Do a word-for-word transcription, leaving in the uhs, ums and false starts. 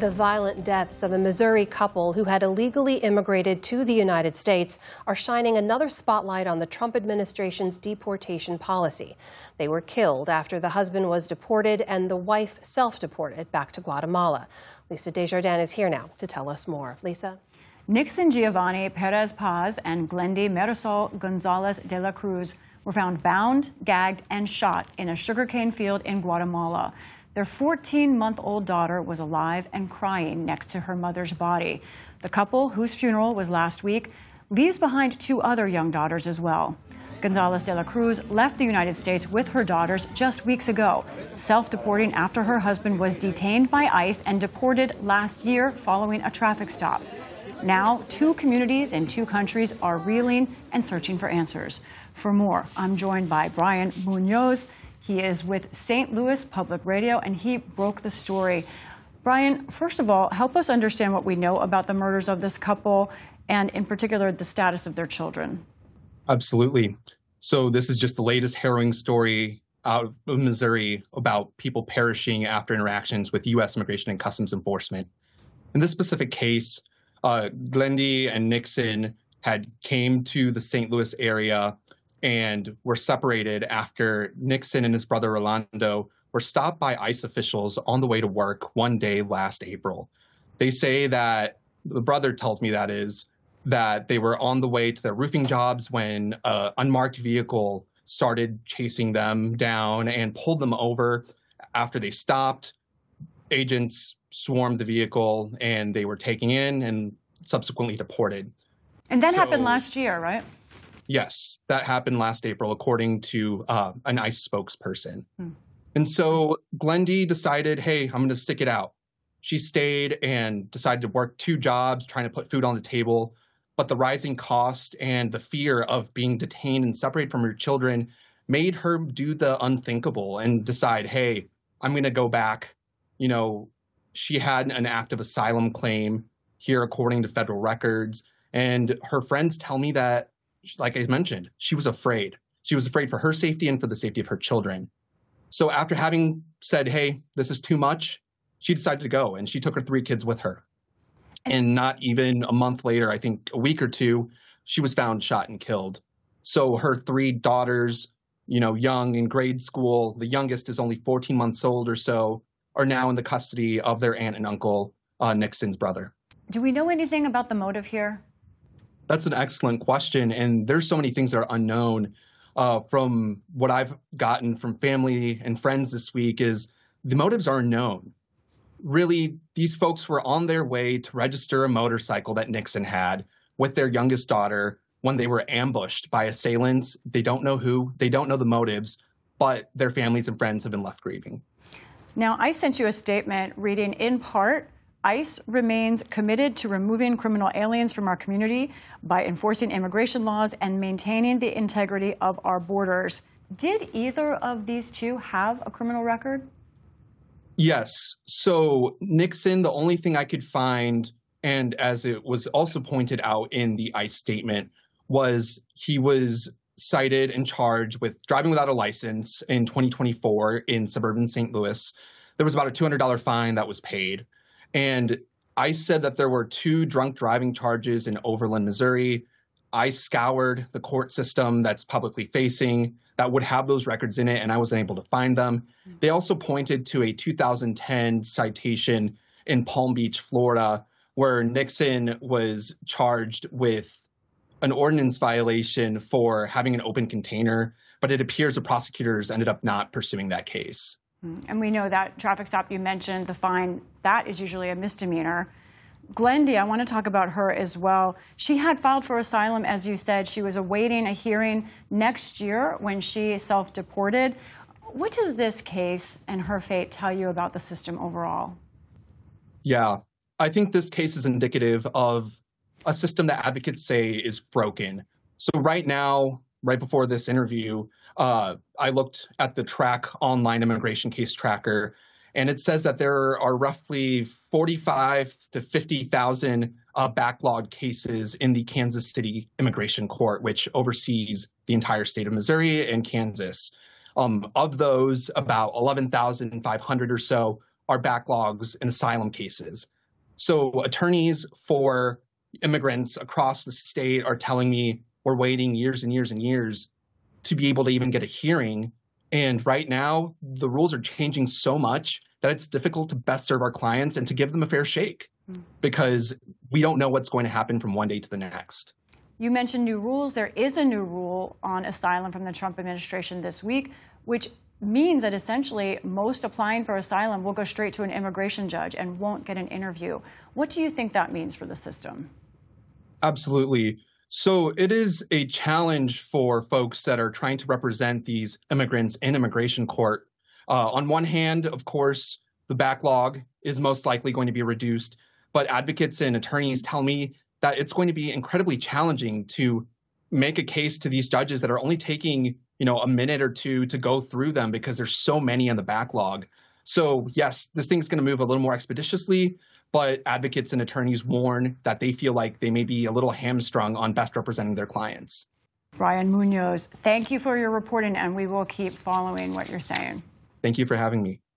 The violent deaths of a Missouri couple who had illegally immigrated to the United States are shining another spotlight on the Trump administration's deportation policy. They were killed after the husband was deported and the wife self-deported back to Guatemala. Lisa Desjardins is here now to tell us more. Lisa? Nixon Giovanni Perez Paz and Glendy Marisol Gonzalez de la Cruz were found bound, gagged, and shot in a sugarcane field in Guatemala. Their fourteen-month-old daughter was alive and crying next to her mother's body. The couple, whose funeral was last week, leaves behind two other young daughters as well. Gonzalez de la Cruz left the United States with her daughters just weeks ago, self-deporting after her husband was detained by ICE and deported last year following a traffic stop. Now, two communities in two countries are reeling and searching for answers. For more, I'm joined by Brian Munoz. He is with Saint Louis Public Radio, and he broke the story. Brian, first of all, help us understand what we know about the murders of this couple, and in particular, the status of their children. Absolutely. So this is just the latest harrowing story out of Missouri about people perishing after interactions with U S Immigration and Customs Enforcement. In this specific case, uh, Glendy and Nixon had came to the Saint Louis area and were separated after Nixon and his brother Rolando were stopped by ICE officials on the way to work one day last April. They say that, the brother tells me that is, that they were on the way to their roofing jobs when an unmarked vehicle started chasing them down and pulled them over. After they stopped, agents swarmed the vehicle and they were taken in and subsequently deported. And that so, happened last year, right? Yes, that happened last April, according to uh, an ICE spokesperson. Hmm. And so Glendy decided, hey, I'm going to stick it out. She stayed and decided to work two jobs, trying to put food on the table. But the rising cost and the fear of being detained and separated from her children made her do the unthinkable and decide, hey, I'm going to go back. You know, she had an active asylum claim here, according to federal records. And her friends tell me that, like I mentioned, she was afraid. She was afraid for her safety and for the safety of her children. So after having said, hey, this is too much, she decided to go, and she took her three kids with her. And not even a month later, I think a week or two, she was found shot and killed. So her three daughters, you know, young in grade school, the youngest is only fourteen months old or so, are now in the custody of their aunt and uncle, uh, Nixon's brother. Do we know anything about the motive here? That's an excellent question, and there's so many things that are unknown. Uh, from what I've gotten from family and friends this week is the motives are unknown. Really, these folks were on their way to register a motorcycle that Nixon had with their youngest daughter when they were ambushed by assailants. They don't know who, they don't know the motives, but their families and friends have been left grieving. Now, I sent you a statement reading in part, ICE remains committed to removing criminal aliens from our community by enforcing immigration laws and maintaining the integrity of our borders. Did either of these two have a criminal record? Yes. So Nixon, the only thing I could find, and as it was also pointed out in the ICE statement, was he was cited and charged with driving without a license in twenty twenty-four in suburban Saint Louis. There was about a two hundred dollars fine that was paid. And ICE said that there were two drunk driving charges in Overland, Missouri. I scoured the court system that's publicly facing that would have those records in it, and I wasn't able to find them. They also pointed to a two thousand ten citation in Palm Beach, Florida, where Nixon was charged with an ordinance violation for having an open container, but it appears the prosecutors ended up not pursuing that case. And we know that traffic stop you mentioned, the fine, that is usually a misdemeanor. Glendy, I want to talk about her as well. She had filed for asylum, as you said. She was awaiting a hearing next year when she self-deported. What does this case and her fate tell you about the system overall? Yeah, I think this case is indicative of a system that advocates say is broken. So right now, right before this interview, uh, I looked at the Track online immigration case tracker, and it says that there are roughly forty-five to fifty thousand uh, backlogged cases in the Kansas City Immigration Court, which oversees the entire state of Missouri and Kansas. Um, of those, about eleven thousand five hundred or so are backlogs in asylum cases. So attorneys for immigrants across the state are telling me we're waiting years and years and years to be able to even get a hearing. And right now, the rules are changing so much that it's difficult to best serve our clients and to give them a fair shake because we don't know what's going to happen from one day to the next. You mentioned new rules. There is a new rule on asylum from the Trump administration this week, which means that essentially most applying for asylum will go straight to an immigration judge and won't get an interview. What do you think that means for the system? Absolutely. So it is a challenge for folks that are trying to represent these immigrants in immigration court. Uh, on one hand, of course, the backlog is most likely going to be reduced, but advocates and attorneys tell me that it's going to be incredibly challenging to make a case to these judges that are only taking, you know, a minute or two to go through them because there's so many on the backlog. So yes, this thing's going to move a little more expeditiously, but advocates and attorneys warn that they feel like they may be a little hamstrung on best representing their clients. Brian Munoz, thank you for your reporting, and we will keep following what you're saying. Thank you for having me.